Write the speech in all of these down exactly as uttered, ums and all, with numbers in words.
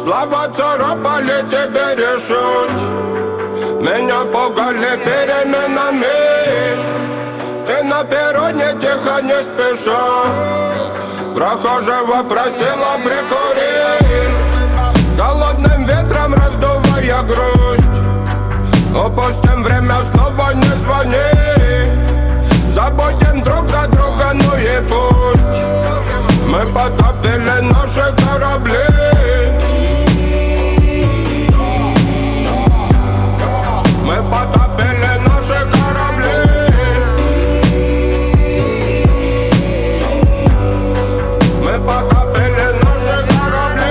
Слова царапали, тебе решить. Меня пугали переменами. Ты на перроне тихо не спеша, прохожего просила прикурить, холодным ветром раздувая грусть. Упустим время, снова не звони. Забудем друг за друга, ну и пусть. Мы потопили наши корабли. Мы потопили наши корабли. Мы потопили наши корабли.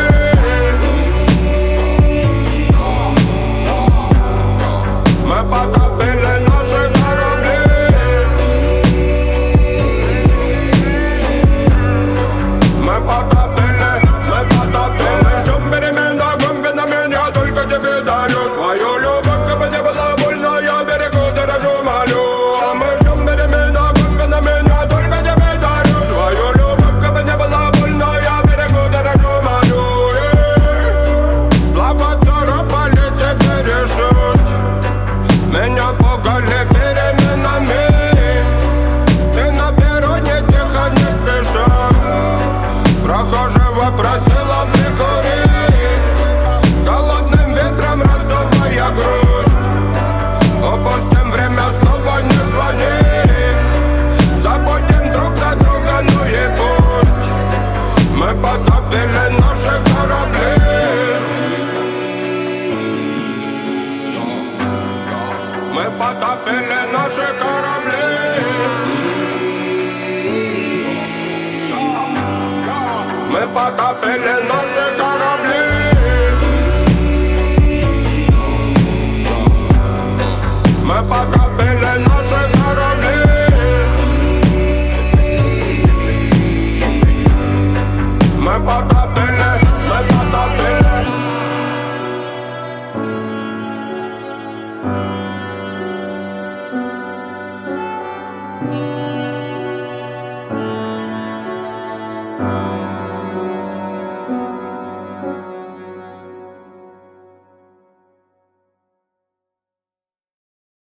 Мы потопили наши корабли. Мы потопили, мы потопили. Ждем перемен, огонь на меня, только тебе дарю свою любовь, как бы не было больно, я берегу, дорожу, молю. А мы ждем перемен, огонь на меня, только тебе дарю свою любовь, как бы не было больно, я берегу, дорожу, молю. Слова царапали, тебе решить. Меня пугали переменами. Ты на перроне тихо не спеша, прохожего просила прикурить, холодным ветром раздувая грусть. Упустим время, снова не звони. Забудем друг за друга, ну и пусть. Мы потопили наши корабли. Мы потопили наши корабли. Мы потопили наши корабли. Мы потопили наши корабли. Мы потопили, мы потопили. Thank you.